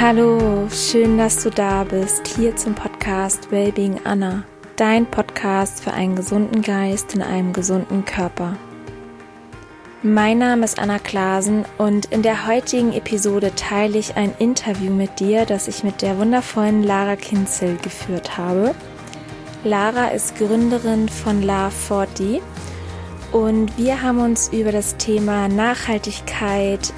Hallo, schön, dass du da bist, hier zum Podcast Wellbeing Anna, dein Podcast für einen gesunden Geist in einem gesunden Körper. Mein Name ist Anna Klasen und in der heutigen Episode teile ich ein Interview mit dir, das ich mit der wundervollen Lara Kinzel geführt habe. Lara ist Gründerin von Love40 und wir haben uns über das Thema Nachhaltigkeit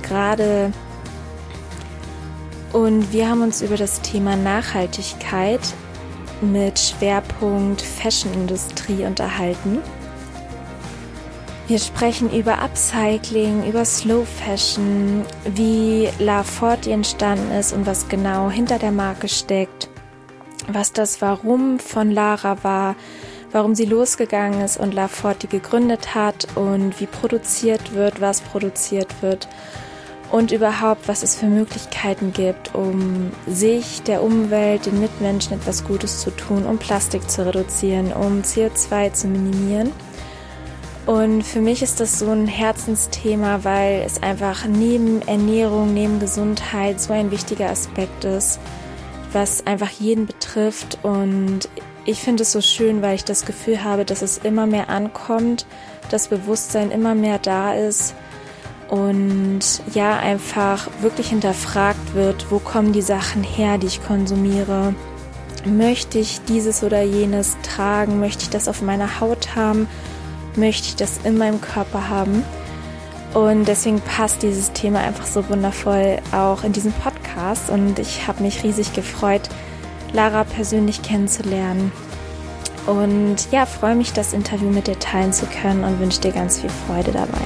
mit Schwerpunkt Fashion-Industrie unterhalten. Wir sprechen über Upcycling, über Slow Fashion, wie Love40 entstanden ist und was genau hinter der Marke steckt, was das Warum von Lara war, warum sie losgegangen ist und Love40 gegründet hat und wie produziert wird, was produziert wird und überhaupt, was es für Möglichkeiten gibt, um sich, der Umwelt, den Mitmenschen etwas Gutes zu tun, um Plastik zu reduzieren, um CO2 zu minimieren. Und für mich ist das so ein Herzensthema, weil es einfach neben Ernährung, neben Gesundheit so ein wichtiger Aspekt ist, was einfach jeden betrifft. Und ich finde es so schön, weil ich das Gefühl habe, dass es immer mehr ankommt, das Bewusstsein immer mehr da ist und ja, einfach wirklich hinterfragt wird, wo kommen die Sachen her, die ich konsumiere? Möchte ich dieses oder jenes tragen? Möchte ich das auf meiner Haut haben? Möchte ich das in meinem Körper haben? Und deswegen passt dieses Thema einfach so wundervoll auch in diesen Podcast und ich habe mich riesig gefreut, Lara persönlich kennenzulernen und ja, freue mich, das Interview mit dir teilen zu können und wünsche dir ganz viel Freude dabei.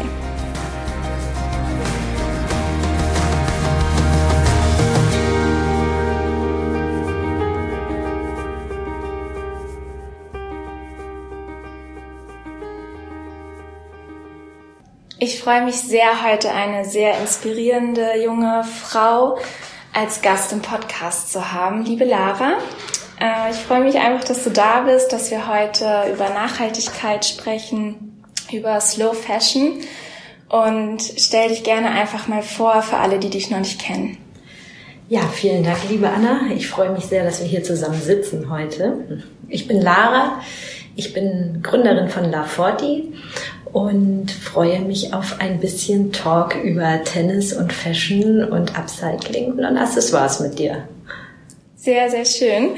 Ich freue mich sehr, heute eine sehr inspirierende junge Frau als Gast im Podcast zu haben. Liebe Lara, ich freue mich einfach, dass du da bist, dass wir heute über Nachhaltigkeit sprechen, über Slow Fashion und stell dich gerne einfach mal vor für alle, die dich noch nicht kennen. Ja, vielen Dank, liebe Anna. Ich freue mich sehr, dass wir hier zusammen sitzen heute. Ich bin Lara, ich bin Gründerin von Love40 und freue mich auf ein bisschen Talk über Tennis und Fashion und Upcycling und Accessoires mit dir. Sehr, sehr schön.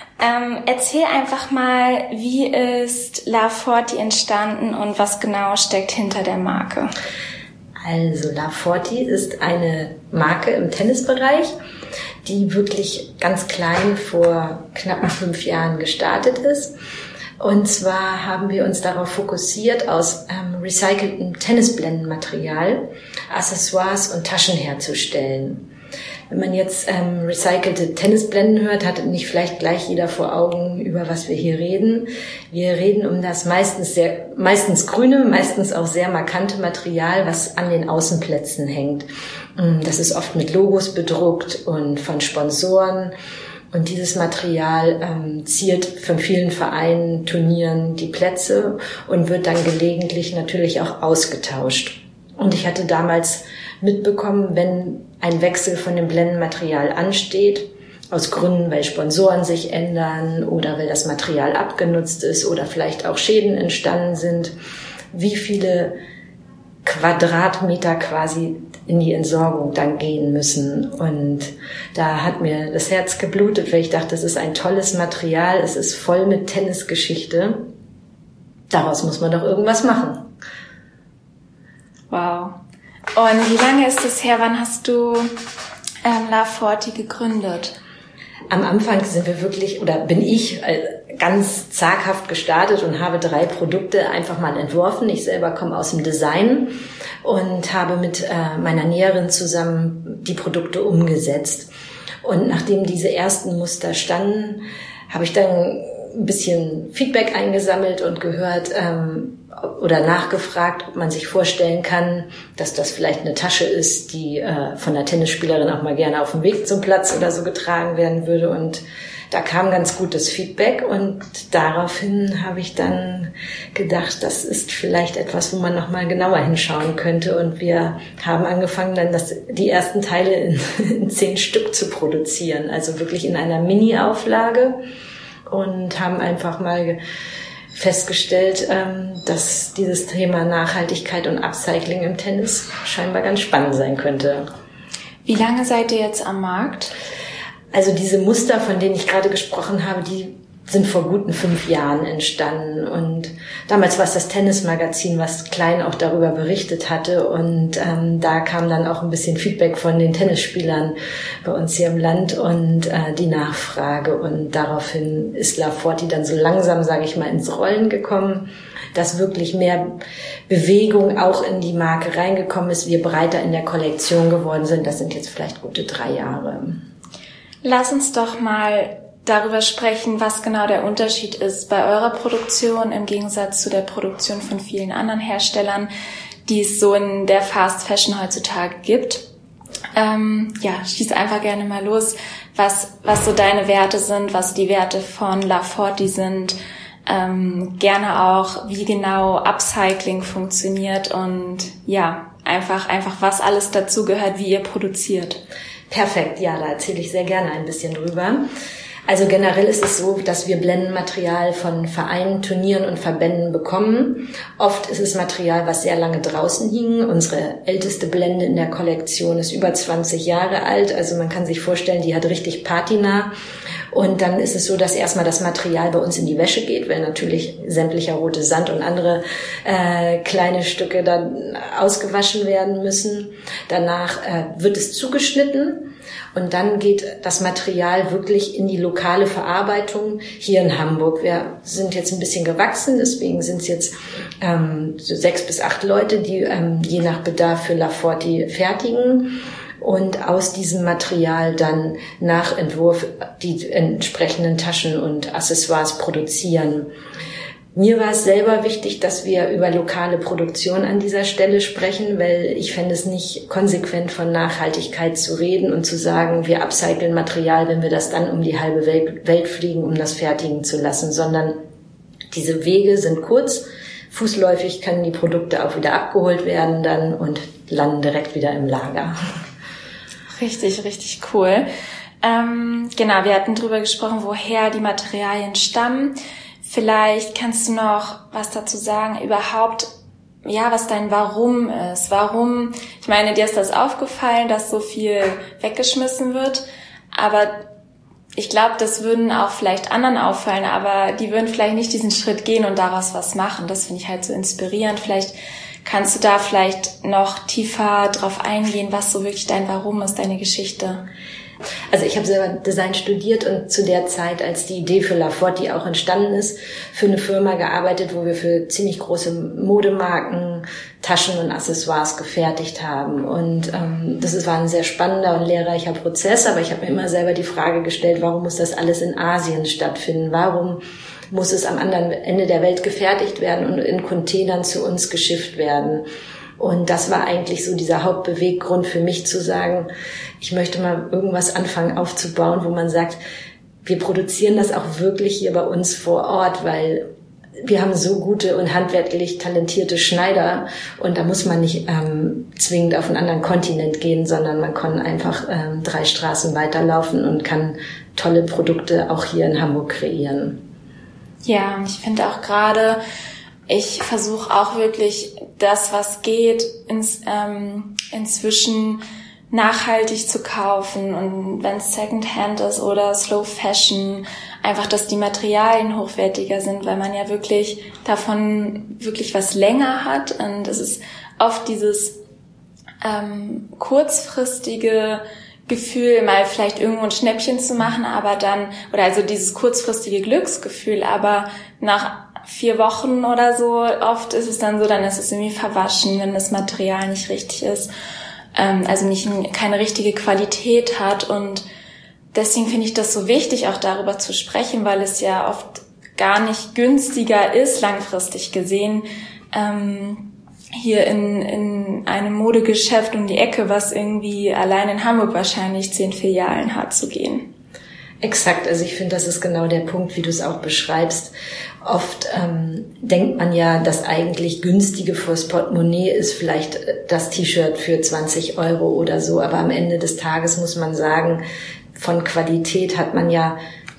Erzähl einfach mal, wie ist Love40 entstanden und was genau steckt hinter der Marke? Also Love40 ist eine Marke im Tennisbereich, die wirklich ganz klein vor knappen 5 Jahren gestartet ist. Und zwar haben wir uns darauf fokussiert, aus recyceltem Tennisblendenmaterial Accessoires und Taschen herzustellen. Wenn man jetzt recycelte Tennisblenden hört, hat nicht vielleicht gleich jeder vor Augen, über was wir hier reden. Wir reden um das meistens grüne, meistens auch sehr markante Material, was an den Außenplätzen hängt. Das ist oft mit Logos bedruckt und von Sponsoren. Und dieses Material ziert von vielen Vereinen, Turnieren die Plätze und wird dann gelegentlich natürlich auch ausgetauscht. Und ich hatte damals mitbekommen, wenn ein Wechsel von dem Blendenmaterial ansteht, aus Gründen, weil Sponsoren sich ändern oder weil das Material abgenutzt ist oder vielleicht auch Schäden entstanden sind, wie viele Quadratmeter quasi in die Entsorgung dann gehen müssen. Und da hat mir das Herz geblutet, weil ich dachte, das ist ein tolles Material, es ist voll mit Tennisgeschichte. Daraus muss man doch irgendwas machen. Wow. Und wie lange ist es her? Wann hast du Love40 gegründet? Am Anfang bin ich ganz zaghaft gestartet und habe 3 Produkte einfach mal entworfen. Ich selber komme aus dem Design und habe mit meiner Näherin zusammen die Produkte umgesetzt. Und nachdem diese ersten Muster standen, habe ich dann ein bisschen Feedback eingesammelt und gehört oder nachgefragt, ob man sich vorstellen kann, dass das vielleicht eine Tasche ist, die von einer Tennisspielerin auch mal gerne auf dem Weg zum Platz oder so getragen werden würde. Und da kam ganz gutes Feedback und daraufhin habe ich dann gedacht, das ist vielleicht etwas, wo man nochmal genauer hinschauen könnte, und wir haben angefangen dann die ersten Teile in 10 Stück zu produzieren, also wirklich in einer Mini-Auflage, und haben einfach mal festgestellt, dass dieses Thema Nachhaltigkeit und Upcycling im Tennis scheinbar ganz spannend sein könnte. Wie lange seid ihr jetzt am Markt? Also diese Muster, von denen ich gerade gesprochen habe, die sind vor guten 5 Jahren entstanden. Und damals war es das Tennismagazin, was klein auch darüber berichtet hatte. Und da kam dann auch ein bisschen Feedback von den Tennisspielern bei uns hier im Land und die Nachfrage. Und daraufhin ist La Forti dann so langsam, sage ich mal, ins Rollen gekommen, dass wirklich mehr Bewegung auch in die Marke reingekommen ist, wir breiter in der Kollektion geworden sind. Das sind jetzt vielleicht gute 3 Jahre. Lass uns doch mal darüber sprechen, was genau der Unterschied ist bei eurer Produktion im Gegensatz zu der Produktion von vielen anderen Herstellern, die es so in der Fast Fashion heutzutage gibt. Schieß einfach gerne mal los, was so deine Werte sind, was die Werte von La Forti sind, gerne auch, wie genau Upcycling funktioniert und einfach was alles dazu gehört, wie ihr produziert. Perfekt, ja, da erzähle ich sehr gerne ein bisschen drüber. Also generell ist es so, dass wir Blendenmaterial von Vereinen, Turnieren und Verbänden bekommen. Oft ist es Material, was sehr lange draußen hing. Unsere älteste Blende in der Kollektion ist über 20 Jahre alt. Also man kann sich vorstellen, die hat richtig patina. Und dann ist es so, dass erstmal das Material bei uns in die Wäsche geht, weil natürlich sämtlicher rote Sand und andere kleine Stücke dann ausgewaschen werden müssen. Danach wird es zugeschnitten. Und dann geht das Material wirklich in die lokale Verarbeitung hier in Hamburg. Wir sind jetzt ein bisschen gewachsen, deswegen sind es jetzt so 6 bis 8 Leute, die je nach Bedarf für La Forti fertigen und aus diesem Material dann nach Entwurf die entsprechenden Taschen und Accessoires produzieren. Mir war es selber wichtig, dass wir über lokale Produktion an dieser Stelle sprechen, weil ich fände es nicht konsequent von Nachhaltigkeit zu reden und zu sagen, wir upcyclen Material, wenn wir das dann um die halbe Welt fliegen, um das fertigen zu lassen, sondern diese Wege sind kurz, fußläufig können die Produkte auch wieder abgeholt werden dann und landen direkt wieder im Lager. Richtig, richtig cool. Genau, wir hatten drüber gesprochen, woher die Materialien stammen. Vielleicht kannst du noch was dazu sagen, überhaupt, was dein Warum ist. Warum, ich meine, dir ist das aufgefallen, dass so viel weggeschmissen wird, aber ich glaube, das würden auch vielleicht anderen auffallen, aber die würden vielleicht nicht diesen Schritt gehen und daraus was machen. Das finde ich halt so inspirierend. Vielleicht kannst du da vielleicht noch tiefer drauf eingehen, was so wirklich dein Warum ist, deine Geschichte. Also ich habe selber Design studiert und zu der Zeit, als die Idee für La Forti auch entstanden ist, für eine Firma gearbeitet, wo wir für ziemlich große Modemarken Taschen und Accessoires gefertigt haben. Und das war ein sehr spannender und lehrreicher Prozess, aber ich habe mir immer selber die Frage gestellt, warum muss das alles in Asien stattfinden? Warum muss es am anderen Ende der Welt gefertigt werden und in Containern zu uns geschifft werden? Und das war eigentlich so dieser Hauptbeweggrund für mich zu sagen, ich möchte mal irgendwas anfangen aufzubauen, wo man sagt, wir produzieren das auch wirklich hier bei uns vor Ort, weil wir haben so gute und handwerklich talentierte Schneider und da muss man nicht zwingend auf einen anderen Kontinent gehen, sondern man kann einfach 3 Straßen weiterlaufen und kann tolle Produkte auch hier in Hamburg kreieren. Ja, und ich finde auch gerade, ich versuche auch wirklich das, was geht, inzwischen nachhaltig zu kaufen und wenn es Secondhand ist oder Slow Fashion, einfach, dass die Materialien hochwertiger sind, weil man ja wirklich davon wirklich was länger hat und es ist oft dieses kurzfristige Gefühl, mal vielleicht irgendwo ein Schnäppchen zu machen, aber dann, oder also dieses kurzfristige Glücksgefühl, aber nach 4 Wochen oder so, oft ist es dann so, dann ist es irgendwie verwaschen, wenn das Material nicht richtig ist, also keine richtige Qualität hat und deswegen finde ich das so wichtig, auch darüber zu sprechen, weil es ja oft gar nicht günstiger ist, langfristig gesehen, hier in einem Modegeschäft um die Ecke, was irgendwie allein in Hamburg wahrscheinlich 10 Filialen hat, zu gehen. Exakt, also ich finde, das ist genau der Punkt, wie du es auch beschreibst. Oft denkt man ja, das eigentlich günstige fürs Portemonnaie ist vielleicht das T-Shirt für 20 € oder so, aber am Ende des Tages muss man sagen, von Qualität hat man ja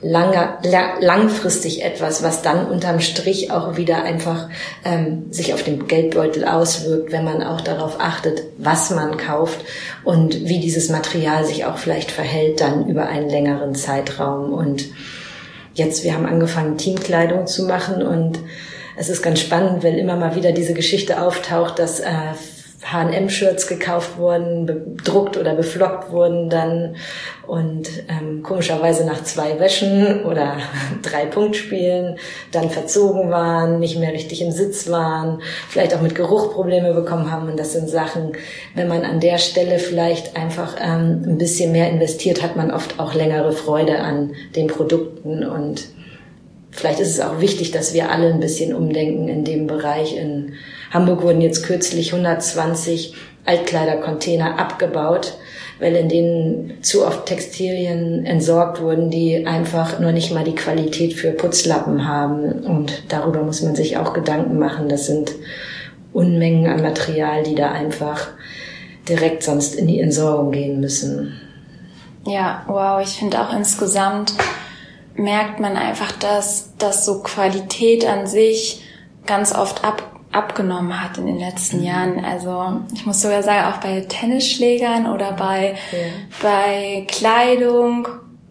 langfristig etwas, was dann unterm Strich auch wieder einfach sich auf den Geldbeutel auswirkt, wenn man auch darauf achtet, was man kauft und wie dieses Material sich auch vielleicht verhält dann über einen längeren Zeitraum. Und jetzt, wir haben angefangen, Teamkleidung zu machen und es ist ganz spannend, weil immer mal wieder diese Geschichte auftaucht, dass H&M-Shirts gekauft wurden, bedruckt oder beflockt wurden dann und komischerweise nach 2 Wäschen oder 3 Punktspielen dann verzogen waren, nicht mehr richtig im Sitz waren, vielleicht auch mit Geruch Probleme bekommen haben. Und das sind Sachen, wenn man an der Stelle vielleicht einfach ein bisschen mehr investiert, hat man oft auch längere Freude an den Produkten. Und vielleicht ist es auch wichtig, dass wir alle ein bisschen umdenken in dem Bereich. In Hamburg wurden jetzt kürzlich 120 Altkleidercontainer abgebaut, weil in denen zu oft Textilien entsorgt wurden, die einfach nur nicht mal die Qualität für Putzlappen haben. Und darüber muss man sich auch Gedanken machen. Das sind Unmengen an Material, die da einfach direkt sonst in die Entsorgung gehen müssen. Ja, wow, ich finde auch insgesamt merkt man einfach, dass so Qualität an sich ganz oft abgenommen hat in den letzten Jahren. Also ich muss sogar sagen, auch bei Tennisschlägern oder bei Kleidung.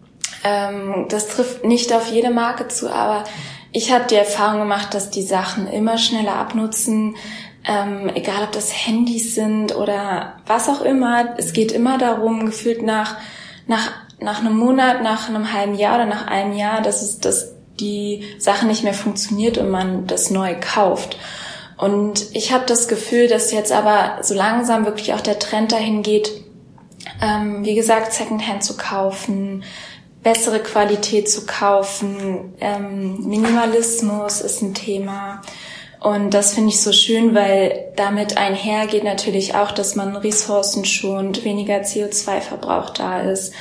Das trifft nicht auf jede Marke zu, aber ich habe die Erfahrung gemacht, dass die Sachen immer schneller abnutzen, egal ob das Handys sind oder was auch immer. Es geht immer darum, gefühlt nach einem Monat, nach einem halben Jahr oder nach einem Jahr, dass die Sache nicht mehr funktioniert und man das neu kauft. Und ich habe das Gefühl, dass jetzt aber so langsam wirklich auch der Trend dahin geht, wie gesagt, Secondhand zu kaufen, bessere Qualität zu kaufen, Minimalismus ist ein Thema. Und das finde ich so schön, weil damit einhergeht natürlich auch, dass man Ressourcen schont, weniger CO2-Verbrauch da ist.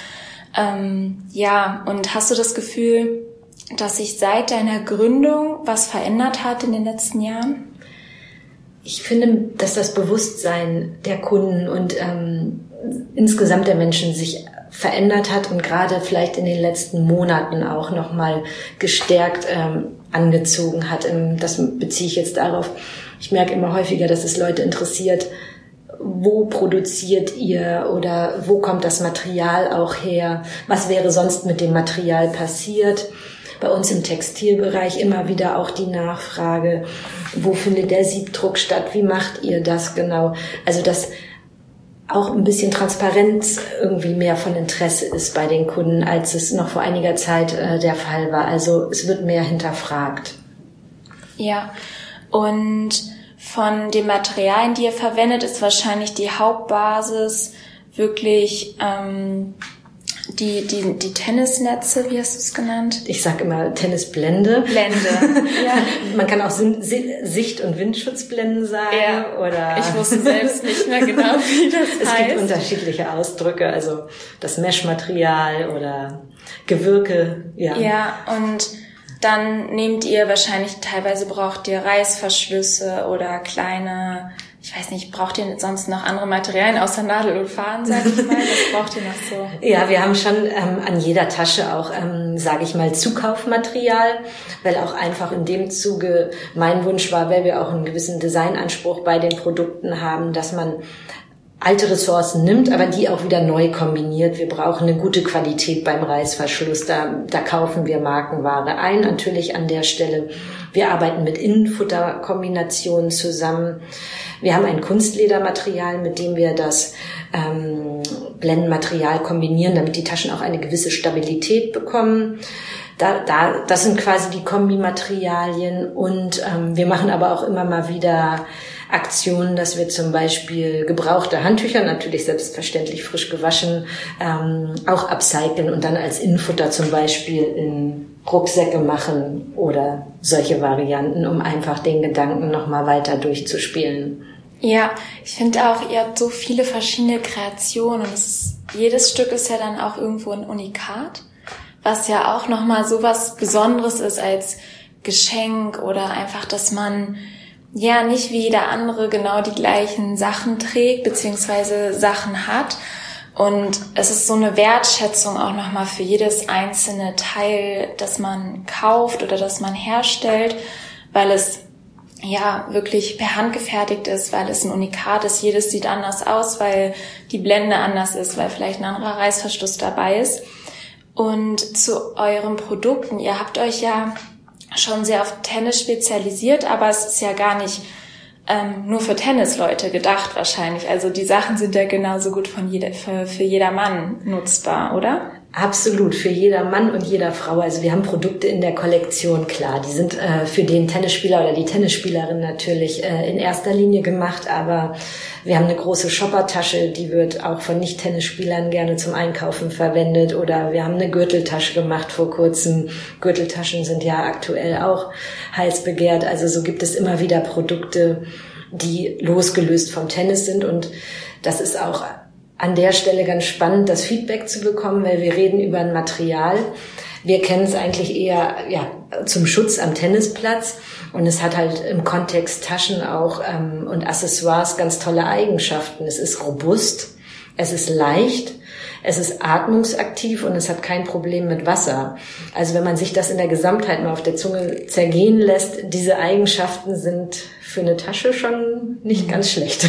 Ja, und hast du das Gefühl, dass sich seit deiner Gründung was verändert hat in den letzten Jahren? Ich finde, dass das Bewusstsein der Kunden und insgesamt der Menschen sich verändert hat und gerade vielleicht in den letzten Monaten auch nochmal gestärkt angezogen hat. Das beziehe ich jetzt darauf. Ich merke immer häufiger, dass es Leute interessiert, wo produziert ihr oder wo kommt das Material auch her? Was wäre sonst mit dem Material passiert? Bei uns im Textilbereich immer wieder auch die Nachfrage, wo findet der Siebdruck statt? Wie macht ihr das genau? Also dass auch ein bisschen Transparenz irgendwie mehr von Interesse ist bei den Kunden, als es noch vor einiger Zeit der Fall war. Also es wird mehr hinterfragt. Ja, und von den Materialien, die ihr verwendet, ist wahrscheinlich die Hauptbasis wirklich die Tennisnetze, wie hast du es genannt? Ich sag immer Tennisblende. Blende, ja. Man kann auch Sicht- und Windschutzblenden sagen. Ja. Oder ich wusste selbst nicht mehr genau, wie das heißt. Es gibt unterschiedliche Ausdrücke, also das Meshmaterial oder Gewirke. Ja, ja, und dann nehmt ihr wahrscheinlich, teilweise braucht ihr Reißverschlüsse oder kleine, ich weiß nicht, braucht ihr sonst noch andere Materialien außer Nadel und Faden, sag ich mal? Was braucht ihr noch so? Ja, wir haben schon an jeder Tasche auch, sage ich mal, Zukaufmaterial, weil auch einfach in dem Zuge mein Wunsch war, weil wir auch einen gewissen Designanspruch bei den Produkten haben, dass man alte Ressourcen nimmt, aber die auch wieder neu kombiniert. Wir brauchen eine gute Qualität beim Reißverschluss. Da kaufen wir Markenware ein, natürlich an der Stelle. Wir arbeiten mit Innenfutterkombinationen zusammen. Wir haben ein Kunstledermaterial, mit dem wir das Blendenmaterial kombinieren, damit die Taschen auch eine gewisse Stabilität bekommen. Das sind quasi die Kombimaterialien und wir machen aber auch immer mal wieder Aktionen, dass wir zum Beispiel gebrauchte Handtücher, natürlich selbstverständlich frisch gewaschen, auch upcyclen und dann als Innenfutter zum Beispiel in Rucksäcke machen oder solche Varianten, um einfach den Gedanken nochmal weiter durchzuspielen. Ja, ich finde auch, ihr habt so viele verschiedene Kreationen und jedes Stück ist ja dann auch irgendwo ein Unikat. was ja auch nochmal so was Besonderes ist als Geschenk oder einfach, dass man ja nicht wie jeder andere genau die gleichen Sachen trägt beziehungsweise Sachen hat. Und es ist so eine Wertschätzung auch nochmal für jedes einzelne Teil, das man kauft oder das man herstellt, weil es ja wirklich per Hand gefertigt ist, weil es ein Unikat ist. Jedes sieht anders aus, weil die Blende anders ist, weil vielleicht ein anderer Reißverschluss dabei ist. Und zu euren Produkten, ihr habt euch ja schon sehr auf Tennis spezialisiert, aber es ist ja gar nicht nur für Tennisleute gedacht wahrscheinlich. Also die Sachen sind ja genauso gut für jedermann nutzbar, oder? Absolut, für jeder Mann und jeder Frau. Also wir haben Produkte in der Kollektion, klar. Die sind für den Tennisspieler oder die Tennisspielerin natürlich in erster Linie gemacht, aber wir haben eine große Shoppertasche, die wird auch von Nicht-Tennisspielern gerne zum Einkaufen verwendet, oder wir haben eine Gürteltasche gemacht vor kurzem. Gürteltaschen sind ja aktuell auch heiß begehrt. Also so gibt es immer wieder Produkte, die losgelöst vom Tennis sind, und das ist auch an der Stelle ganz spannend, das Feedback zu bekommen, weil wir reden über ein Material. Wir kennen es eigentlich eher zum Schutz am Tennisplatz, und es hat halt im Kontext Taschen auch und Accessoires ganz tolle Eigenschaften. Es ist robust, es ist leicht, es ist atmungsaktiv und es hat kein Problem mit Wasser. Also wenn man sich das in der Gesamtheit mal auf der Zunge zergehen lässt, diese Eigenschaften sind für eine Tasche schon nicht ganz schlecht.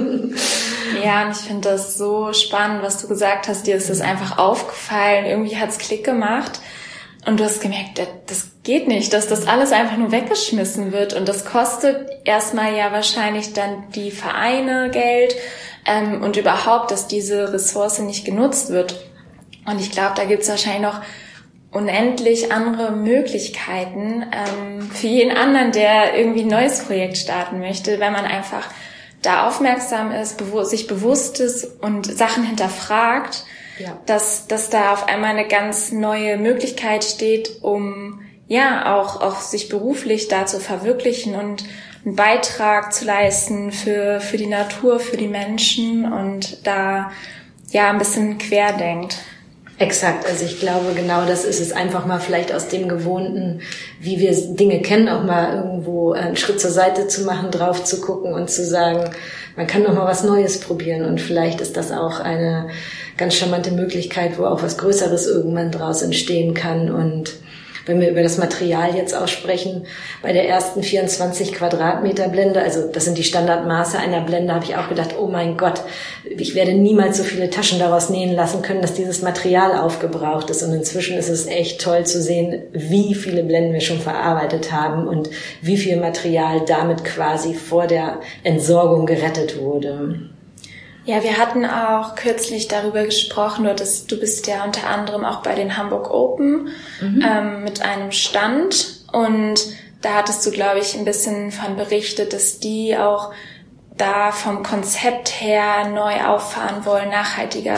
Ja, und ich finde das so spannend, was du gesagt hast. Dir ist das einfach aufgefallen, irgendwie hat's Klick gemacht und du hast gemerkt, das geht nicht, dass das alles einfach nur weggeschmissen wird, und das kostet erstmal ja wahrscheinlich dann die Vereine Geld und überhaupt, dass diese Ressource nicht genutzt wird. Und ich glaube, da gibt's wahrscheinlich noch unendlich andere Möglichkeiten für jeden anderen, der irgendwie ein neues Projekt starten möchte, wenn man einfach da aufmerksam ist, sich bewusst ist und Sachen hinterfragt, dass da auf einmal eine ganz neue Möglichkeit steht, um ja auch sich beruflich da zu verwirklichen und einen Beitrag zu leisten für die Natur, für die Menschen, und da ja ein bisschen querdenkt. Exakt, also ich glaube, genau das ist es, einfach mal vielleicht aus dem Gewohnten, wie wir Dinge kennen, auch mal irgendwo einen Schritt zur Seite zu machen, drauf zu gucken und zu sagen, man kann noch mal was Neues probieren, und vielleicht ist das auch eine ganz charmante Möglichkeit, wo auch was Größeres irgendwann draus entstehen kann. Und wenn wir über das Material jetzt auch sprechen, bei der ersten 24 Quadratmeter Blende, also das sind die Standardmaße einer Blende, habe ich auch gedacht, oh mein Gott, ich werde niemals so viele Taschen daraus nähen lassen können, dass dieses Material aufgebraucht ist. Und inzwischen ist es echt toll zu sehen, wie viele Blenden wir schon verarbeitet haben und wie viel Material damit quasi vor der Entsorgung gerettet wurde. Ja, wir hatten auch kürzlich darüber gesprochen, du bist ja unter anderem auch bei den Hamburg Open mit einem Stand, und da hattest du, glaube ich, ein bisschen von berichtet, dass die auch da vom Konzept her neu auffahren wollen, nachhaltiger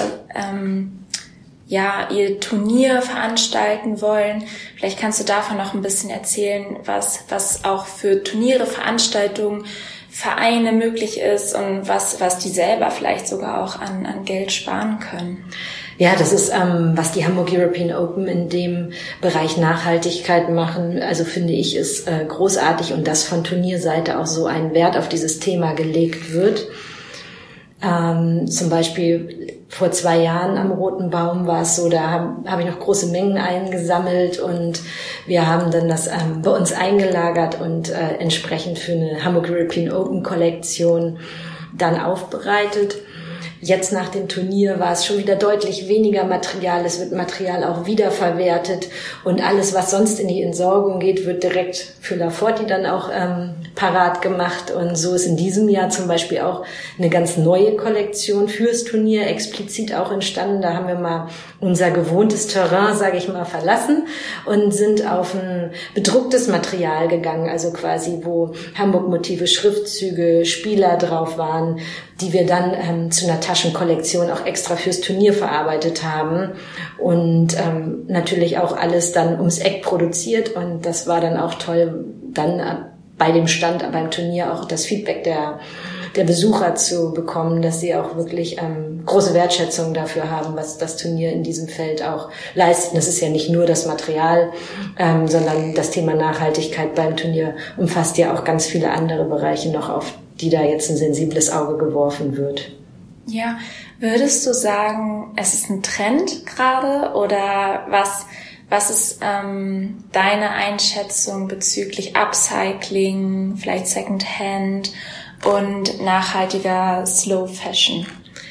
ihr Turnier veranstalten wollen. Vielleicht kannst du davon noch ein bisschen erzählen, was auch für Turniere, Veranstaltungen, Vereine möglich ist und was die selber vielleicht sogar auch an Geld sparen können. Ja, das ist, was die Hamburg European Open in dem Bereich Nachhaltigkeit machen, also finde ich, ist großartig, und dass von Turnierseite auch so ein Wert auf dieses Thema gelegt wird. Zum Beispiel vor 2 Jahren am Roten Baum war es so, da habe ich noch große Mengen eingesammelt, und wir haben dann das bei uns eingelagert und entsprechend für eine Hamburg European Open Kollektion dann aufbereitet. Jetzt nach dem Turnier war es schon wieder deutlich weniger Material. Es wird Material auch wiederverwertet, und alles, was sonst in die Entsorgung geht, wird direkt für Laforti dann auch parat gemacht. Und so ist in diesem Jahr zum Beispiel auch eine ganz neue Kollektion fürs Turnier explizit auch entstanden. Da haben wir mal unser gewohntes Terrain, sage ich mal, verlassen und sind auf ein bedrucktes Material gegangen, also quasi wo Hamburg-Motive, Schriftzüge, Spieler drauf waren, die wir dann zu einer Taschenkollektion auch extra fürs Turnier verarbeitet haben, und natürlich auch alles dann ums Eck produziert, und das war dann auch toll, dann bei dem Stand, beim Turnier auch das Feedback der der Besucher zu bekommen, dass sie auch wirklich große Wertschätzung dafür haben, was das Turnier in diesem Feld auch leistet. Das ist ja nicht nur das Material, sondern das Thema Nachhaltigkeit beim Turnier umfasst ja auch ganz viele andere Bereiche noch, auf die da jetzt ein sensibles Auge geworfen wird. Ja, würdest du sagen, es ist ein Trend gerade oder was ist deine Einschätzung bezüglich Upcycling, vielleicht Secondhand und nachhaltiger Slow Fashion?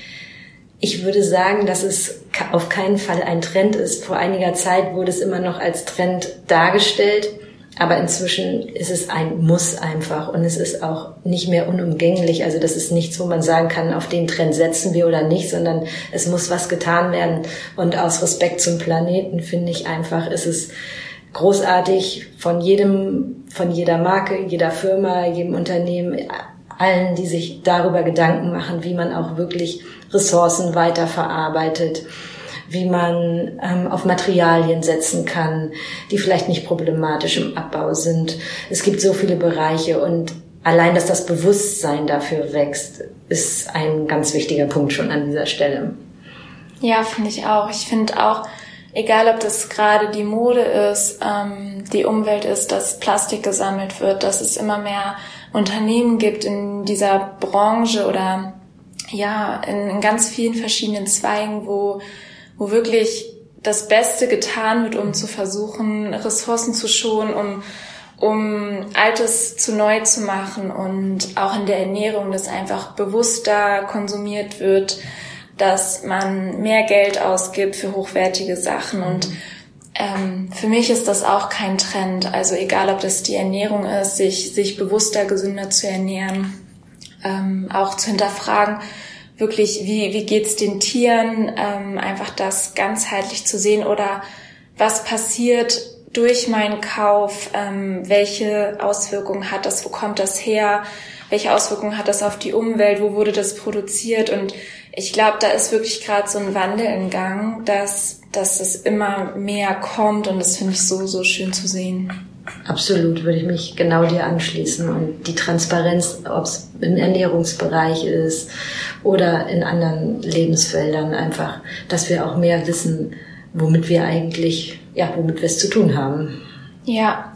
Ich würde sagen, dass es auf keinen Fall ein Trend ist. Vor einiger Zeit wurde es immer noch als Trend dargestellt, aber inzwischen ist es ein Muss einfach und es ist auch nicht mehr unumgänglich. Also das ist nichts, wo man sagen kann, auf den Trend setzen wir oder nicht, sondern es muss was getan werden. Und aus Respekt zum Planeten finde ich einfach, ist es großartig von jeder Marke, jeder Firma, jedem Unternehmen, allen, die sich darüber Gedanken machen, wie man auch wirklich Ressourcen weiterverarbeitet, wie man auf Materialien setzen kann, die vielleicht nicht problematisch im Abbau sind. Es gibt so viele Bereiche und allein, dass das Bewusstsein dafür wächst, ist ein ganz wichtiger Punkt schon an dieser Stelle. Ja, finde ich auch. Ich finde auch, egal ob das gerade die Mode ist, die Umwelt ist, dass Plastik gesammelt wird, dass es immer mehr Unternehmen gibt in dieser Branche oder ja, in ganz vielen verschiedenen Zweigen, wo wirklich das Beste getan wird, um zu versuchen, Ressourcen zu schonen, um Altes zu neu zu machen und auch in der Ernährung, dass einfach bewusster konsumiert wird, dass man mehr Geld ausgibt für hochwertige Sachen und für mich ist das auch kein Trend. Also egal, ob das die Ernährung ist, sich bewusster, gesünder zu ernähren, auch zu hinterfragen, wirklich, wie geht's den Tieren, einfach das ganzheitlich zu sehen oder was passiert durch meinen Kauf, welche Auswirkungen hat das, wo kommt das her, welche Auswirkungen hat das auf die Umwelt, wo wurde das produziert und ich glaube, da ist wirklich gerade so ein Wandel in Gang, dass es immer mehr kommt und das finde ich so schön zu sehen. Absolut, würde ich mich genau dir anschließen. Und die Transparenz, ob es im Ernährungsbereich ist oder in anderen Lebensfeldern, einfach, dass wir auch mehr wissen, womit wir es zu tun haben. Ja,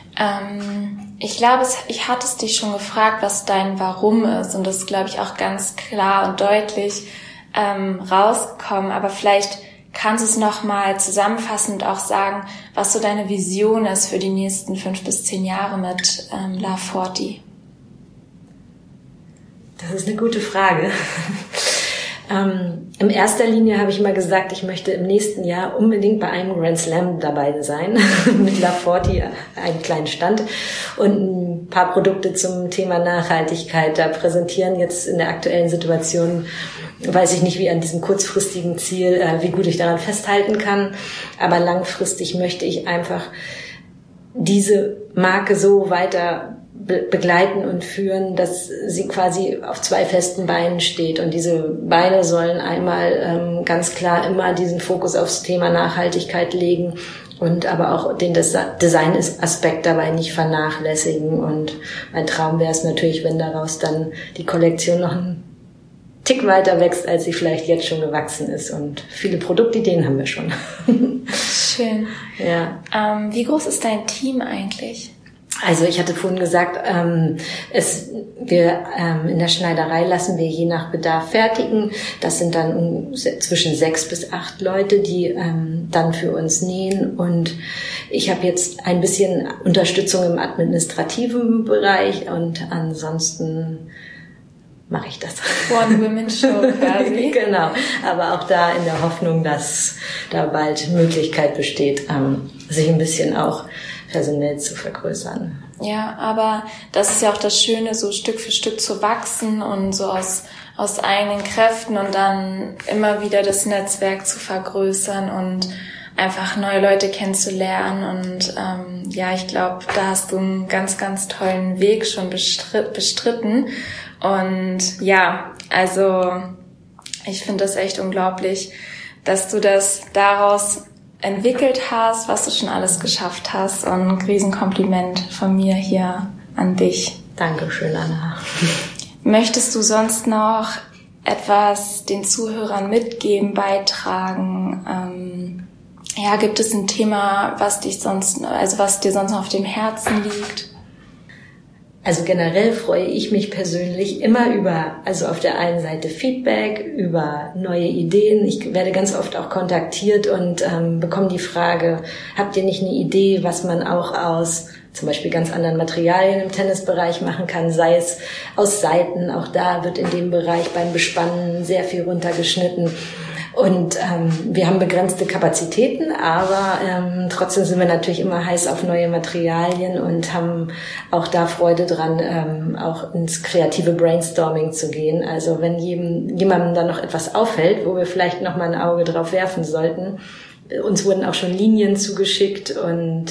ich glaube, ich hatte es dich schon gefragt, was dein Warum ist und das ist, glaube ich, auch ganz klar und deutlich rausgekommen, aber vielleicht kannst du es nochmal zusammenfassend auch sagen, was so deine Vision ist für die nächsten 5 bis 10 Jahre mit La Forti? Das ist eine gute Frage. In erster Linie habe ich immer gesagt, ich möchte im nächsten Jahr unbedingt bei einem Grand Slam dabei sein, mit La Forti, einen kleinen Stand und ein paar Produkte zum Thema Nachhaltigkeit da präsentieren. Jetzt in der aktuellen Situation weiß ich nicht, wie an diesem kurzfristigen Ziel, wie gut ich daran festhalten kann, aber langfristig möchte ich einfach diese Marke so weiter begleiten und führen, dass sie quasi auf 2 festen Beinen steht. Und diese Beine sollen einmal ganz klar immer diesen Fokus aufs Thema Nachhaltigkeit legen und aber auch den Design-Aspekt dabei nicht vernachlässigen. Und mein Traum wäre es natürlich, wenn daraus dann die Kollektion noch einen Tick weiter wächst, als sie vielleicht jetzt schon gewachsen ist. Und viele Produktideen haben wir schon. Schön. Ja. Wie groß ist dein Team eigentlich? Also ich hatte vorhin gesagt, in der Schneiderei lassen wir je nach Bedarf fertigen. Das sind dann zwischen 6 bis 8 Leute, die dann für uns nähen. Und ich habe jetzt ein bisschen Unterstützung im administrativen Bereich und ansonsten mache ich das. One-Women-Show quasi. Genau, aber auch da in der Hoffnung, dass da bald Möglichkeit besteht, sich ein bisschen auch personell zu vergrößern. Ja, aber das ist ja auch das Schöne, so Stück für Stück zu wachsen und so aus eigenen Kräften und dann immer wieder das Netzwerk zu vergrößern und einfach neue Leute kennenzulernen und ich glaube, da hast du einen ganz, ganz tollen Weg schon bestritten und ja, also ich finde das echt unglaublich, dass du das daraus entwickelt hast, was du schon alles geschafft hast und ein Riesenkompliment von mir hier an dich. Dankeschön, Anna. Möchtest du sonst noch etwas den Zuhörern mitgeben, beitragen? Gibt es ein Thema, was dir sonst noch auf dem Herzen liegt? Also generell freue ich mich persönlich immer also auf der einen Seite Feedback, über neue Ideen. Ich werde ganz oft auch kontaktiert und bekomme die Frage, habt ihr nicht eine Idee, was man auch aus zum Beispiel ganz anderen Materialien im Tennisbereich machen kann, sei es aus Saiten. Auch da wird in dem Bereich beim Bespannen sehr viel runtergeschnitten. Und wir haben begrenzte Kapazitäten, aber trotzdem sind wir natürlich immer heiß auf neue Materialien und haben auch da Freude dran, auch ins kreative Brainstorming zu gehen. Also wenn jemandem da noch etwas auffällt, wo wir vielleicht noch mal ein Auge drauf werfen sollten. Uns wurden auch schon Linien zugeschickt und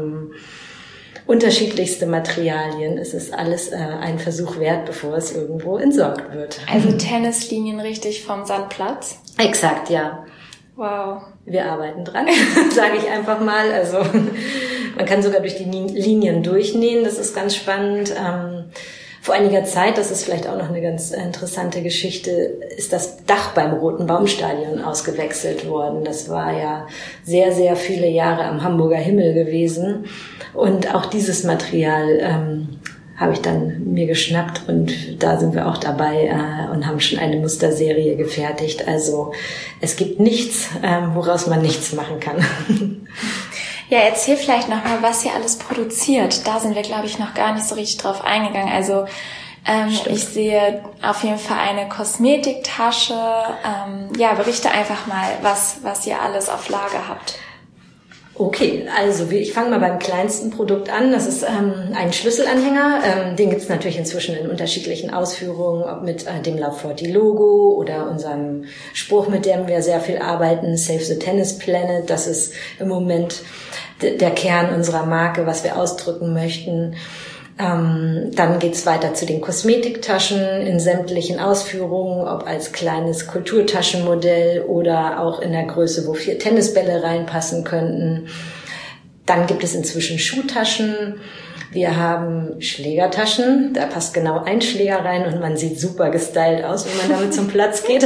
unterschiedlichste Materialien. Es ist alles ein Versuch wert, bevor es irgendwo entsorgt wird. Also Tennislinien richtig vom Sandplatz? Exakt, ja. Wow. Wir arbeiten dran, sage ich einfach mal. Also man kann sogar durch die Linien durchnähen, das ist ganz spannend. Vor einiger Zeit, das ist vielleicht auch noch eine ganz interessante Geschichte, ist das Dach beim Roten Baumstadion ausgewechselt worden. Das war ja sehr, sehr viele Jahre am Hamburger Himmel gewesen. Und auch dieses Material habe ich dann mir geschnappt und da sind wir auch dabei und haben schon eine Musterserie gefertigt. Also es gibt nichts, woraus man nichts machen kann. Ja, erzähl vielleicht nochmal, was ihr alles produziert. Da sind wir, glaube ich, noch gar nicht so richtig drauf eingegangen. Also ich sehe auf jeden Fall eine Kosmetiktasche. Berichte einfach mal, was ihr alles auf Lager habt. Okay, also ich fange mal beim kleinsten Produkt an. Das ist ein Schlüsselanhänger. Den gibt's natürlich inzwischen in unterschiedlichen Ausführungen, ob mit dem Love40-Logo oder unserem Spruch, mit dem wir sehr viel arbeiten, Save the Tennis Planet. Das ist im Moment der Kern unserer Marke, was wir ausdrücken möchten. Dann geht's weiter zu den Kosmetiktaschen in sämtlichen Ausführungen, ob als kleines Kulturtaschenmodell oder auch in der Größe, wo 4 Tennisbälle reinpassen könnten. Dann gibt es inzwischen Schuhtaschen. Wir haben Schlägertaschen, da passt genau ein Schläger rein und man sieht super gestylt aus, wenn man damit zum Platz geht.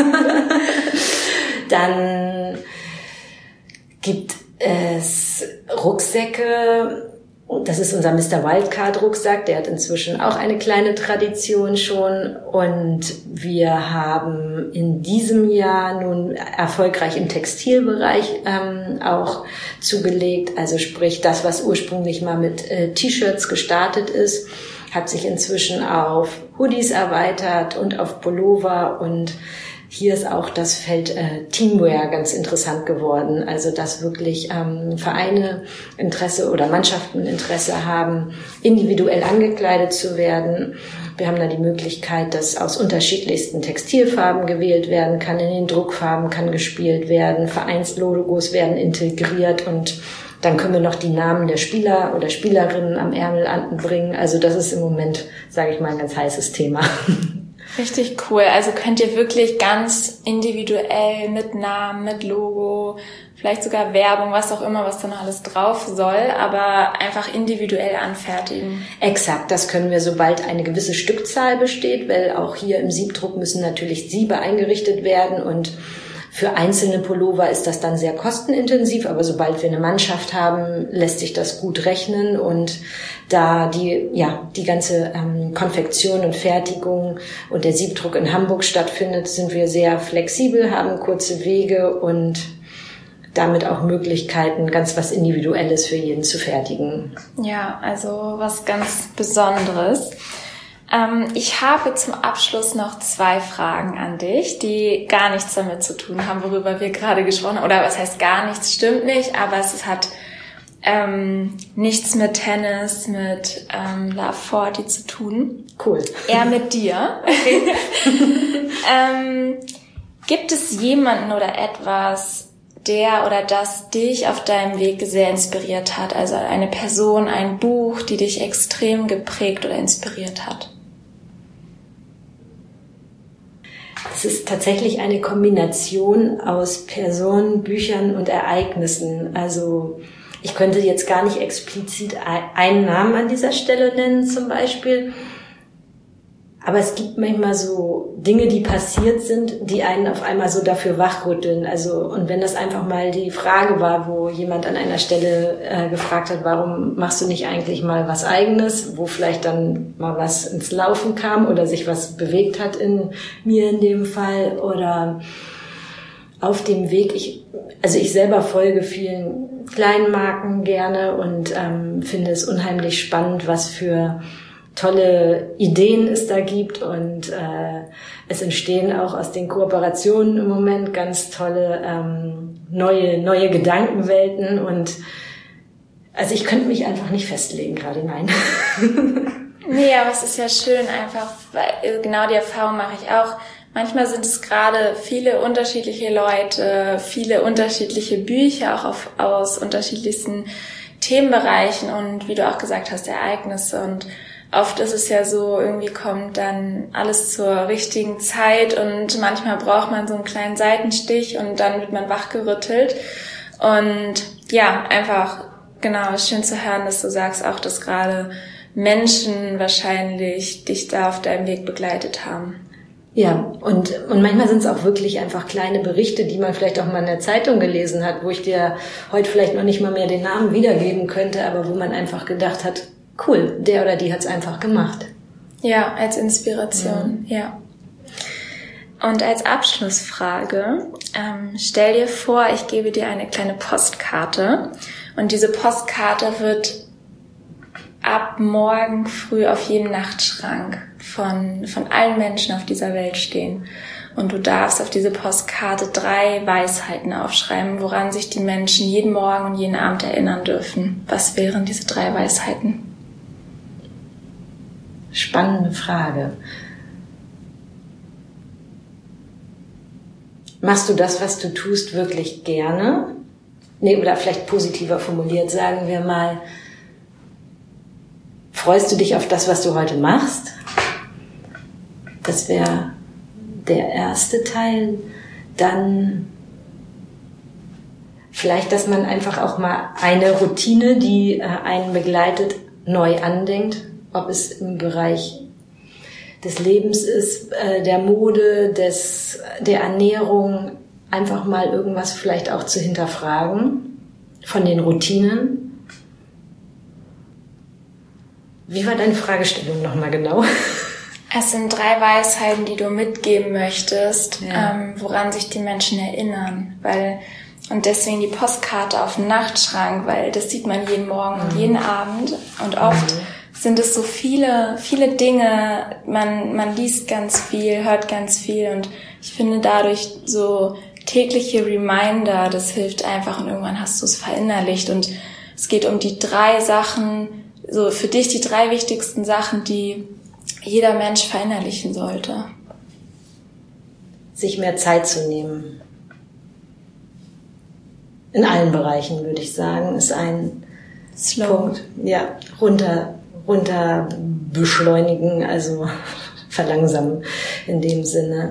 Dann gibt es Rucksäcke. Das ist unser Mr. Wildcard-Rucksack, der hat inzwischen auch eine kleine Tradition schon. Und wir haben in diesem Jahr nun erfolgreich im Textilbereich auch zugelegt. Also sprich, das, was ursprünglich mal mit T-Shirts gestartet ist, hat sich inzwischen auf Hoodies erweitert und auf Pullover. Und hier ist auch das Feld Teamwear ganz interessant geworden. Also dass wirklich Vereine Interesse oder Mannschaften Interesse haben, individuell angekleidet zu werden. Wir haben da die Möglichkeit, dass aus unterschiedlichsten Textilfarben gewählt werden kann. In den Druckfarben kann gespielt werden. Vereinslogos werden integriert und dann können wir noch die Namen der Spieler oder Spielerinnen am Ärmel anbringen. Also das ist im Moment, sage ich mal, ein ganz heißes Thema. Richtig cool. Also könnt ihr wirklich ganz individuell mit Namen, mit Logo, vielleicht sogar Werbung, was auch immer, was dann alles drauf soll, aber einfach individuell anfertigen. Exakt, das können wir, sobald eine gewisse Stückzahl besteht, weil auch hier im Siebdruck müssen natürlich Siebe eingerichtet werden und für einzelne Pullover ist das dann sehr kostenintensiv, aber sobald wir eine Mannschaft haben, lässt sich das gut rechnen und da die ganze Konfektion und Fertigung und der Siebdruck in Hamburg stattfindet, sind wir sehr flexibel, haben kurze Wege und damit auch Möglichkeiten, ganz was Individuelles für jeden zu fertigen. Ja, also was ganz Besonderes. Ich habe zum Abschluss noch 2 Fragen an dich, die gar nichts damit zu tun haben, worüber wir gerade gesprochen haben. Oder was heißt gar nichts, stimmt nicht, aber es hat nichts mit Tennis, mit Love40 zu tun. Cool. Eher mit dir. Okay. Gibt es jemanden oder etwas, der oder das dich auf deinem Weg sehr inspiriert hat? Also eine Person, ein Buch, die dich extrem geprägt oder inspiriert hat? Es ist tatsächlich eine Kombination aus Personen, Büchern und Ereignissen. Also ich könnte jetzt gar nicht explizit einen Namen an dieser Stelle nennen zum Beispiel. Aber es gibt manchmal so Dinge, die passiert sind, die einen auf einmal so dafür wachrütteln. Also, und wenn das einfach mal die Frage war, wo jemand an einer Stelle gefragt hat, warum machst du nicht eigentlich mal was Eigenes, wo vielleicht dann mal was ins Laufen kam oder sich was bewegt hat in mir in dem Fall oder auf dem Weg. Ich selber folge vielen kleinen Marken gerne und finde es unheimlich spannend, was für tolle Ideen es da gibt und es entstehen auch aus den Kooperationen im Moment ganz tolle neue Gedankenwelten und also ich könnte mich einfach nicht festlegen gerade, nein. Nee, aber es ist ja schön einfach, weil genau die Erfahrung mache ich auch. Manchmal sind es gerade viele unterschiedliche Leute, viele unterschiedliche Bücher, auch aus unterschiedlichsten Themenbereichen und wie du auch gesagt hast, Ereignisse und oft ist es ja so, irgendwie kommt dann alles zur richtigen Zeit und manchmal braucht man so einen kleinen Seitenstich und dann wird man wachgerüttelt. Und ja, einfach, genau, schön zu hören, dass du sagst auch, dass gerade Menschen wahrscheinlich dich da auf deinem Weg begleitet haben. Ja, und manchmal sind es auch wirklich einfach kleine Berichte, die man vielleicht auch mal in der Zeitung gelesen hat, wo ich dir heute vielleicht noch nicht mal mehr den Namen wiedergeben könnte, aber wo man einfach gedacht hat, cool, der oder die hat's einfach gemacht. Ja, als Inspiration, ja. Und als Abschlussfrage, stell dir vor, ich gebe dir eine kleine Postkarte und diese Postkarte wird ab morgen früh auf jedem Nachtschrank von allen Menschen auf dieser Welt stehen. Und du darfst auf diese Postkarte 3 Weisheiten aufschreiben, woran sich die Menschen jeden Morgen und jeden Abend erinnern dürfen. Was wären diese 3 Weisheiten? Spannende Frage. Machst du das, was du tust, wirklich gerne? Nee, oder vielleicht positiver formuliert, sagen wir mal, freust du dich auf das, was du heute machst? Das wäre der erste Teil. Dann vielleicht, dass man einfach auch mal eine Routine, die einen begleitet, neu andenkt. Ob es im Bereich des Lebens ist, der Mode, der Ernährung, einfach mal irgendwas vielleicht auch zu hinterfragen von den Routinen. Wie war deine Fragestellung nochmal genau? Es sind 3 Weisheiten, die du mitgeben möchtest, woran sich die Menschen erinnern, und deswegen die Postkarte auf dem Nachtschrank, weil das sieht man jeden Morgen und jeden Abend und oft sind es so viele Dinge, man liest ganz viel, hört ganz viel und ich finde dadurch so tägliche Reminder, das hilft einfach und irgendwann hast du es verinnerlicht und es geht um die 3 Sachen, so für dich die 3 wichtigsten Sachen, die jeder Mensch verinnerlichen sollte. Sich mehr Zeit zu nehmen. In allen Bereichen, würde ich sagen, ist ein Punkt. Ja, runter beschleunigen, also verlangsamen in dem Sinne.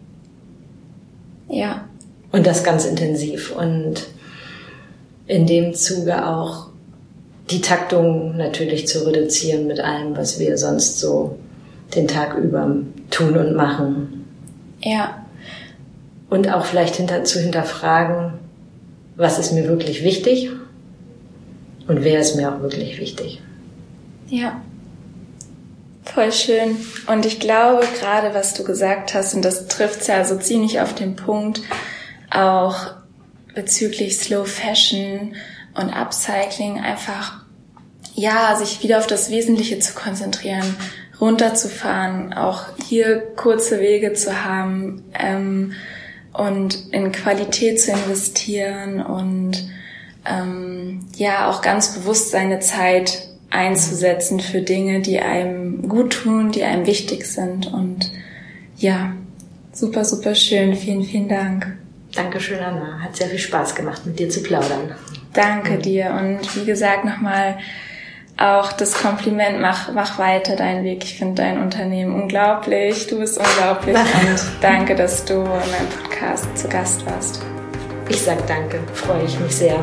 Ja. Und das ganz intensiv. Und in dem Zuge auch die Taktung natürlich zu reduzieren mit allem, was wir sonst so den Tag über tun und machen. Ja. Und auch vielleicht zu hinterfragen, was ist mir wirklich wichtig und wer ist mir auch wirklich wichtig. Ja, voll schön. Und ich glaube, gerade was du gesagt hast, und das trifft ja so ziemlich auf den Punkt, auch bezüglich Slow Fashion und Upcycling, einfach, ja, sich wieder auf das Wesentliche zu konzentrieren, runterzufahren, auch hier kurze Wege zu haben, und in Qualität zu investieren und ja auch ganz bewusst seine Zeit einzusetzen für Dinge, die einem gut tun, die einem wichtig sind. Und ja, super, super schön. Vielen, vielen Dank. Dankeschön, Anna. Hat sehr viel Spaß gemacht, mit dir zu plaudern. Danke dir. Und wie gesagt, nochmal auch das Kompliment, mach weiter deinen Weg. Ich finde dein Unternehmen unglaublich. Du bist unglaublich. Und danke, dass du in meinem Podcast zu Gast warst. Ich sag danke. Freue ich mich sehr.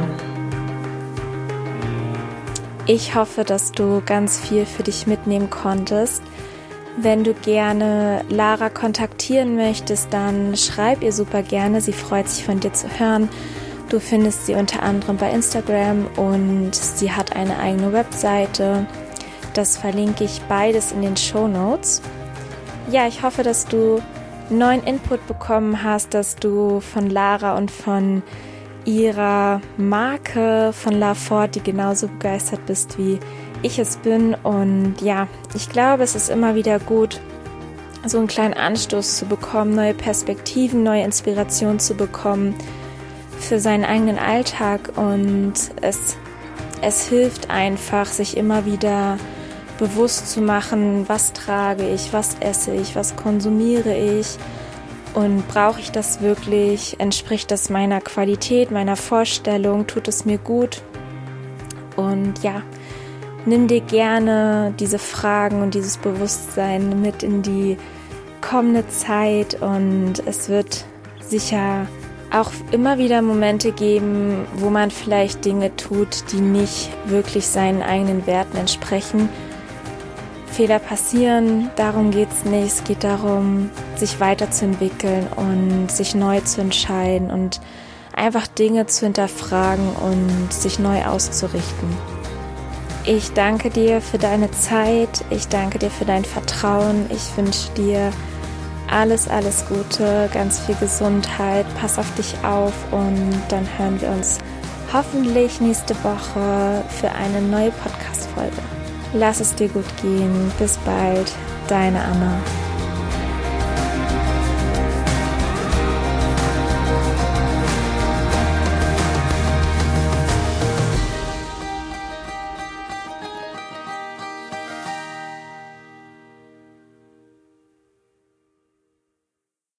Ich hoffe, dass du ganz viel für dich mitnehmen konntest. Wenn du gerne Lara kontaktieren möchtest, dann schreib ihr super gerne. Sie freut sich, von dir zu hören. Du findest sie unter anderem bei Instagram und sie hat eine eigene Webseite. Das verlinke ich beides in den Shownotes. Ja, ich hoffe, dass du neuen Input bekommen hast, dass du von Lara und von ihrer Marke, von Laforte, genauso begeistert bist, wie ich es bin. Und ja, ich glaube, es ist immer wieder gut, so einen kleinen Anstoß zu bekommen, neue Perspektiven, neue Inspirationen zu bekommen für seinen eigenen Alltag. Und es hilft einfach, sich immer wieder bewusst zu machen, was trage ich, was esse ich, was konsumiere ich und brauche ich das wirklich, entspricht das meiner Qualität, meiner Vorstellung, tut es mir gut. Und ja, nimm dir gerne diese Fragen und dieses Bewusstsein mit in die kommende Zeit und es wird sicher auch immer wieder Momente geben, wo man vielleicht Dinge tut, die nicht wirklich seinen eigenen Werten entsprechen. Fehler passieren, darum geht es nicht. Es geht darum, sich weiterzuentwickeln und sich neu zu entscheiden und einfach Dinge zu hinterfragen und sich neu auszurichten. Ich danke dir für deine Zeit, ich danke dir für dein Vertrauen. Ich wünsche dir alles, alles Gute, ganz viel Gesundheit, pass auf dich auf und dann hören wir uns hoffentlich nächste Woche für eine neue Podcast-Folge. Lass es dir gut gehen. Bis bald, deine Anna.